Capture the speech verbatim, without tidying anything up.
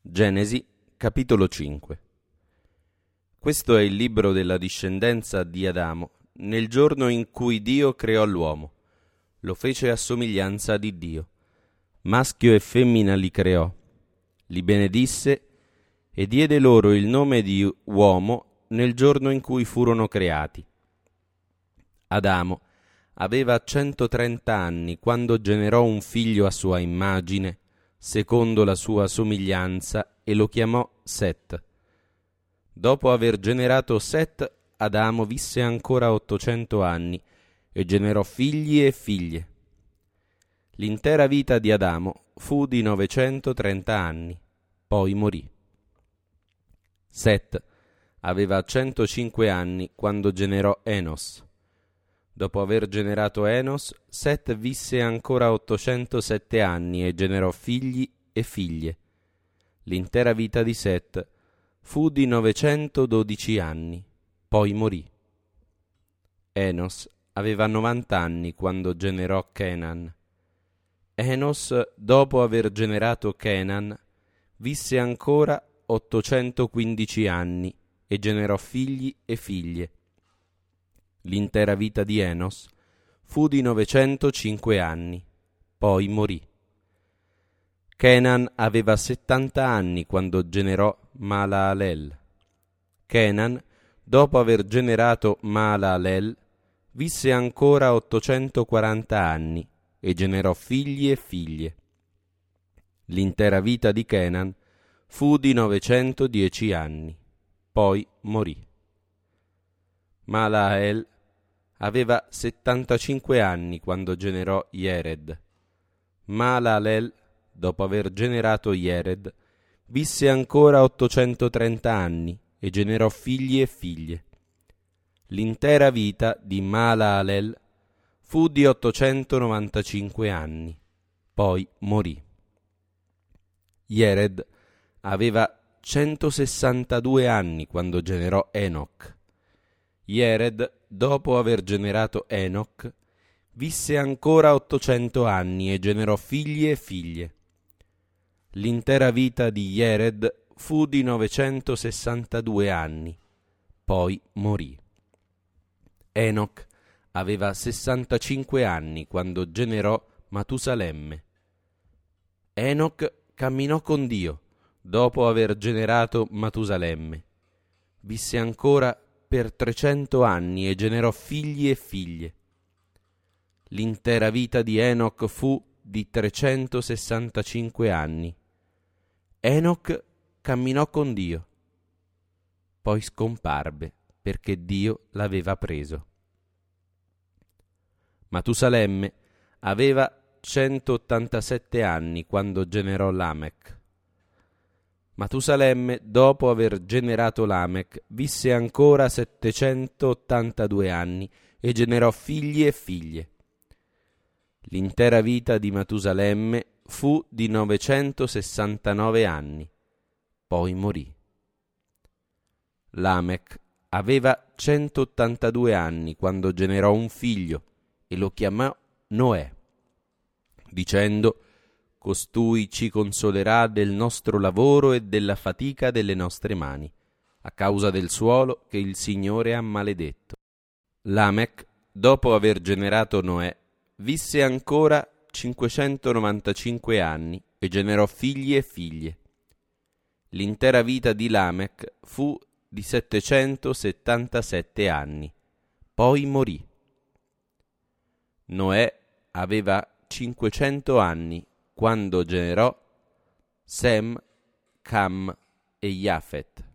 Genesi, capitolo cinque. Questo è il libro della discendenza di Adamo, nel giorno in cui Dio creò l'uomo. Lo fece a somiglianza di Dio. Maschio e femmina li creò. Li benedisse e diede loro il nome di uomo nel giorno in cui furono creati. Adamo aveva centotrenta anni quando generò un figlio a sua immagine, secondo la sua somiglianza, e lo chiamò Set. Dopo aver generato Set, Adamo visse ancora ottocento anni e generò figli e figlie. L'intera vita di Adamo fu di novecentotrenta anni, poi morì. Set aveva centocinque anni quando generò Enos. Dopo aver generato Enos, Set visse ancora ottocentosette anni e generò figli e figlie. L'intera vita di Set fu di novecentododici anni, poi morì. Enos aveva novanta anni quando generò Kenan. Enos, dopo aver generato Kenan, visse ancora ottocentoquindici anni e generò figli e figlie. L'intera vita di Enos fu di novecentocinque anni, poi morì. Kenan aveva settanta anni quando generò Mahalalel. Kenan, dopo aver generato Mahalalel, visse ancora ottocentoquaranta anni e generò figli e figlie. L'intera vita di Kenan fu di novecentodieci anni, poi morì. Mahalalel aveva settantacinque anni quando generò Yered. Mahalalel, dopo aver generato Yered, visse ancora ottocentotrenta anni e generò figli e figlie. L'intera vita di Mahalalel fu di ottocentonovantacinque anni, poi morì. Yered aveva centosessantadue anni quando generò Enoch. Yered, dopo aver generato Enoch, visse ancora ottocento anni e generò figli e figlie. L'intera vita di Yered fu di novecentosessantadue anni, poi morì. Enoch aveva sessantacinque anni quando generò Matusalemme. Enoch camminò con Dio dopo aver generato Matusalemme. Visse ancora per trecento anni e generò figli e figlie. L'intera vita di Enoch fu di trecentosessantacinque anni. Enoch camminò con Dio, poi scomparve perché Dio l'aveva preso. Matusalemme aveva centottantasette anni quando generò Lamech. Matusalemme, dopo aver generato Lamech, visse ancora settecentottantadue anni e generò figli e figlie. L'intera vita di Matusalemme fu di novecentosessantanove anni, poi morì. Lamech aveva centottantadue anni quando generò un figlio e lo chiamò Noè, dicendo: «Costui ci consolerà del nostro lavoro e della fatica delle nostre mani, a causa del suolo che il Signore ha maledetto». Lamech, dopo aver generato Noè, visse ancora cinquecentonovantacinque anni e generò figli e figlie. L'intera vita di Lamech fu di settecentosettantasette anni, poi morì. Noè aveva cinquecento anni quando generò Sem, Cam e Jafet.